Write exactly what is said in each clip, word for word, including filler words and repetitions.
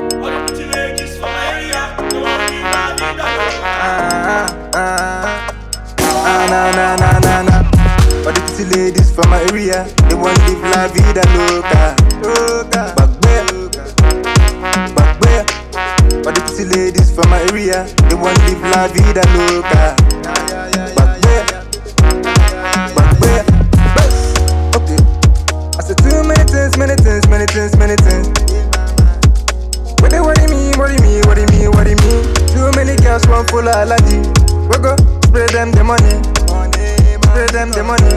All the pretty ladies from my area, they want to be my vida loca. Ah, ah, ah, na na na na na. All the pretty ladies from my area, they want to live la vida loca. Loca, bagbe, bagbe. All the pretty ladies from my area, they want to live la vida loca. Bagbe, bagbe. Okay, I said too many things, many things, many things, many things. What they worry me, worry me, worry me, worry me. Too many girls want full of allergy. We go spray them the money, spray them the money.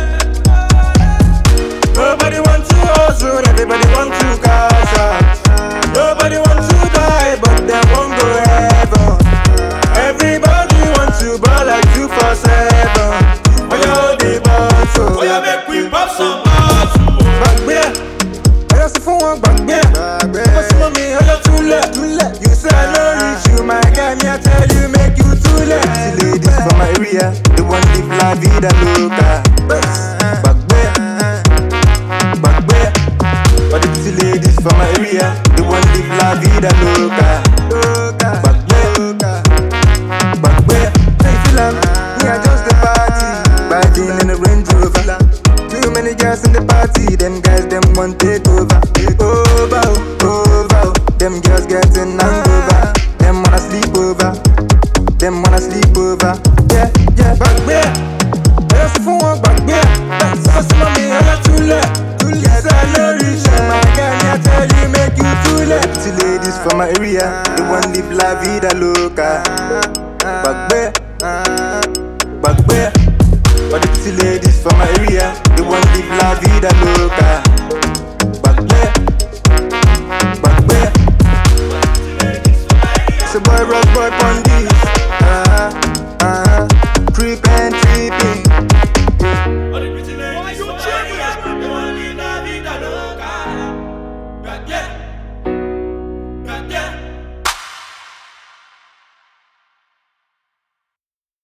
Nobody wants to hustle, everybody wants to cash out. Nobody wants to die, but they won't go heaven. Everybody wants to ball like two for seven. Oh yeah, they ball so. Oh yeah, make we pop some balls. Back there, I just for one back there. What's mommy? Oh yeah, too late, too late. You say I no reach you, my guy. Me I tell you, make you too late. The ladies from my area, they want live la vida loca. Back there, back there. All the pretty ladies from my area, they want live la vida loca. Back there, back there. Hey, feel am? Me I just the party, riding in a Range Rover. Too many girls in the party, them guys them want take over, over, over. Them girls getting hangover, them wanna sleep over, them wanna sleep over. Yeah, yeah, back there. I just for one back there. Cause mommy, I'm too late, too late. Yes, I know reach you, my girl. Me I tell you, make you too late. Pretty ladies from my area, they want live la vida loca. Back there, back there. All the pretty ladies from my area, they want live la vida loca. Back there, back there. It's a boy, rock boy, pon